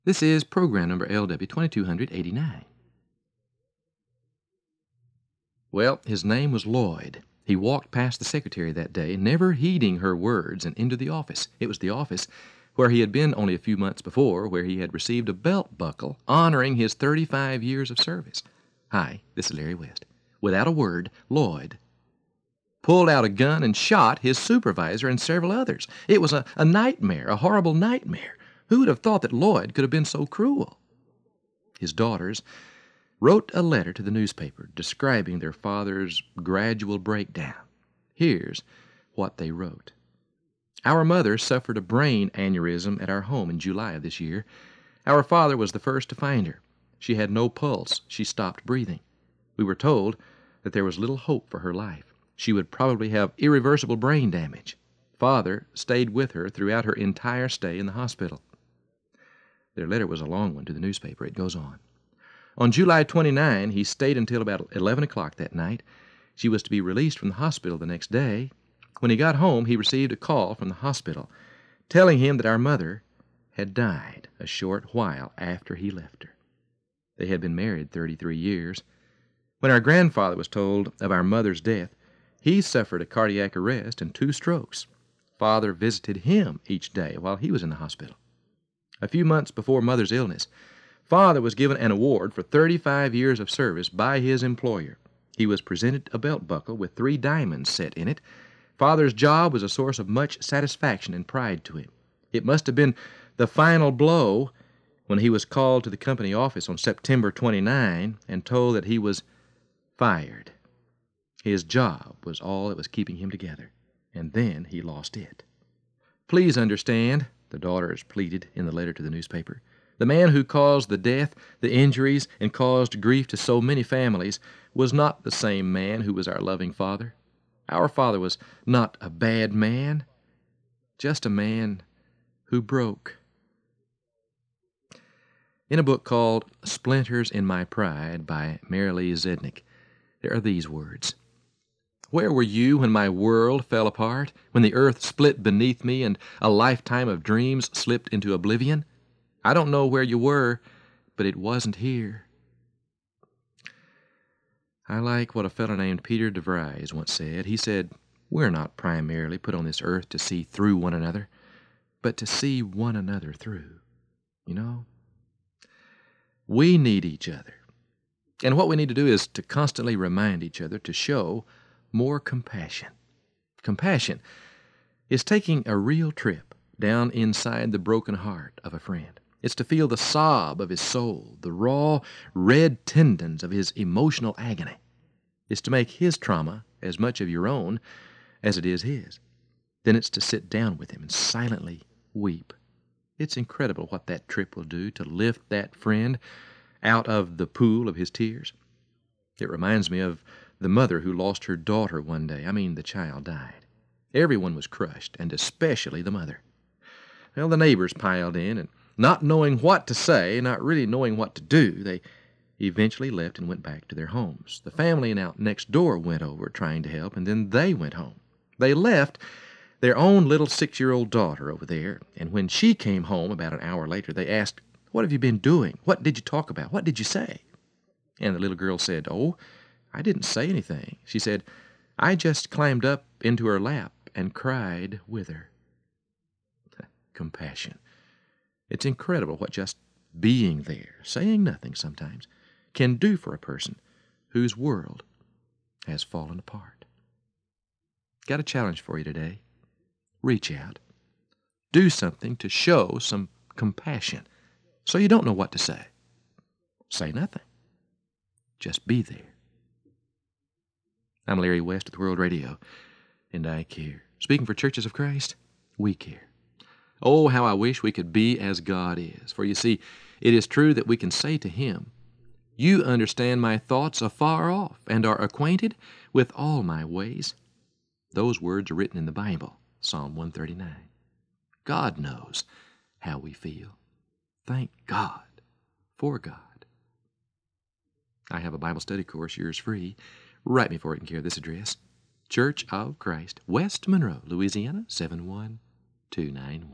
This is program number LW2289. Well, his name was Lloyd. He walked past the secretary that day, never heeding her words, and into the office. It was the office where he had been only a few months before, where he had received a belt buckle honoring his 35 years of service. Hi, this is Larry West. Without a word, Lloyd pulled out a gun and shot his supervisor and several others. It was a nightmare, a horrible nightmare. Who would have thought that Lloyd could have been so cruel? His daughters wrote a letter to the newspaper describing their father's gradual breakdown. Here's what they wrote. Our mother suffered a brain aneurysm at our home in July of this year. Our father was the first to find her. She had no pulse. She stopped breathing. We were told that there was little hope for her life. She would probably have irreversible brain damage. Father stayed with her throughout her entire stay in the hospital. Their letter was a long one to the newspaper. It goes on. On July 29, he stayed until about 11 o'clock that night. She was to be released from the hospital the next day. When he got home, he received a call from the hospital telling him that our mother had died a short while after he left her. They had been married 33 years. When our grandfather was told of our mother's death, he suffered a cardiac arrest and 2 strokes. Father visited him each day while he was in the hospital. A few months before Mother's illness, Father was given an award for 35 years of service by his employer. He was presented a belt buckle with 3 diamonds set in it. Father's job was a source of much satisfaction and pride to him. It must have been the final blow when he was called to the company office on September 29 and told that he was fired. His job was all that was keeping him together, and then he lost it. Please understand, the daughters pleaded in the letter to the newspaper, the man who caused the death, the injuries, and caused grief to so many families was not the same man who was our loving father. Our father was not a bad man, just a man who broke. In a book called Splinters in My Pride by Marilee Zednick, there are these words. Where were you when my world fell apart, when the earth split beneath me and a lifetime of dreams slipped into oblivion? I don't know where you were, but it wasn't here. I like what a fellow named Peter DeVries once said. He said, we're not primarily put on this earth to see through one another, but to see one another through. You know, we need each other. And what we need to do is to constantly remind each other to show more compassion. Compassion is taking a real trip down inside the broken heart of a friend. It's to feel the sob of his soul, the raw, red tendons of his emotional agony. It's to make his trauma as much of your own as it is his. Then it's to sit down with him and silently weep. It's incredible what that trip will do to lift that friend out of the pool of his tears. It reminds me of the mother who lost her daughter one day. The child died. Everyone was crushed, and especially the mother. Well, the neighbors piled in, and not knowing what to say, not really knowing what to do, they eventually left and went back to their homes. The family out next door went over trying to help, and then they went home. They left their own little 6-year-old daughter over there, and when she came home about an hour later, they asked, "What have you been doing? What did you talk about? What did you say?" And the little girl said, "Oh, I didn't say anything." She said, "I just climbed up into her lap and cried with her." Compassion. It's incredible what just being there, saying nothing sometimes, can do for a person whose world has fallen apart. Got a challenge for you today. Reach out. Do something to show some compassion. So you don't know what to say. Say nothing. Just be there. I'm Larry West with World Radio, and I care. Speaking for Churches of Christ, we care. Oh, how I wish we could be as God is. For you see, it is true that we can say to Him, "You understand my thoughts afar off, and are acquainted with all my ways." Those words are written in the Bible, Psalm 139. God knows how we feel. Thank God for God. I have a Bible study course, yours free. Write me for it in care of this address, Church of Christ, West Monroe, Louisiana, 71291.